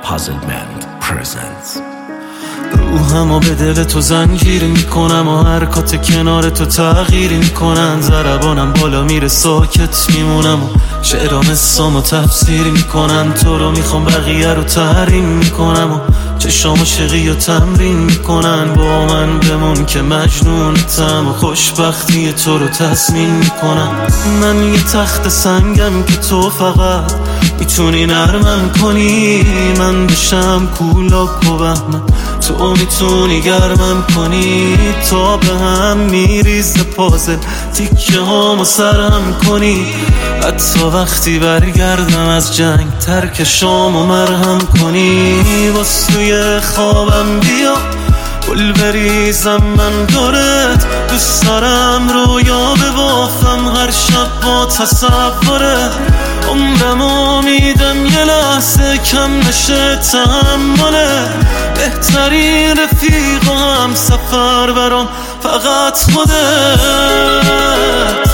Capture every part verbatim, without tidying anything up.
Puzzlement presents. روحمو به دل تو زنجیر میکنم و حرکات کنار تو تغییر میکنن. ضربانم بالا میره ساکت میمونم و شعرام اسمو تفسیر میکنن. تو رو میخوام بقیه رو تحریم میکنم و چشام عاشقی رو تمرین میکنن. با من بمون که مجنونتم و خوشبختی تو رو تضمین میکنم. من یه تخت سنگم که تو فقط میتونی نرمم کنی. من بشم کولاک و بهمن تو میتونی گرمم کنی. تا به هم میریزه پازل تیکه هامو سرم کنی. حتی وقتی برگردم از جنگ ترک شامو مرهم کنی. باز توی خوابم بیا گل بریزم من دورت. دوست دارم رویا ببافم هر شب با تصوره. عمرمو میدم یه لحظه کم نشه تحمله. بهترین رفیق و هم سفر برام فقط خودت.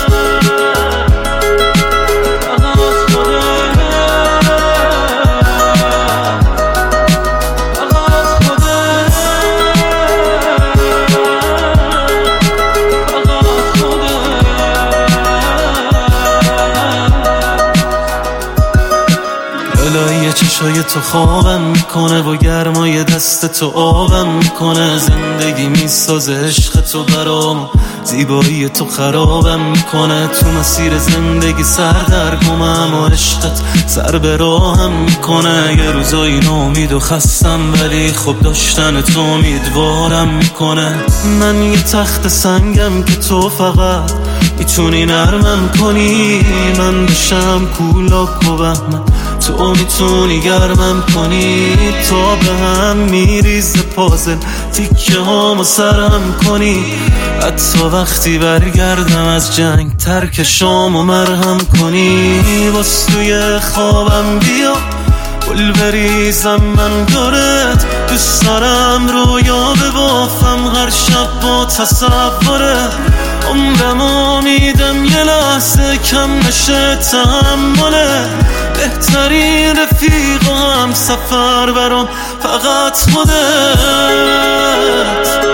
الهی چشای تو خوابم میکنه و گرمای دست تو آبم میکنه. زندگی میسازه عشق تو برام، زیبایی تو خرابم میکنه. تو مسیر زندگی سردرگمم و عشقت سر به راهم میکنه. یه روزایی ناامید و خستم ولی خب داشتن تو امیدوارم میکنه. من یه تخت سنگم که تو فقط میتونی نرمم کنی. من بشم کولاک و بهمن تو میتونی گرمم کنی. تا به هم میریزه پازل تیکه هامو سرم کنی. حتی وقتی برگردم از جنگ ترک شامو مرهم کنی. باز توی خوابم بیا گل بریزم من دورت. دوست دارم رویا ببافم هر شب با تصوره. عمرمو میدم یه لحظه کم نشه تحمله. بهترین رفیق و هم سفر برام فقط خودت.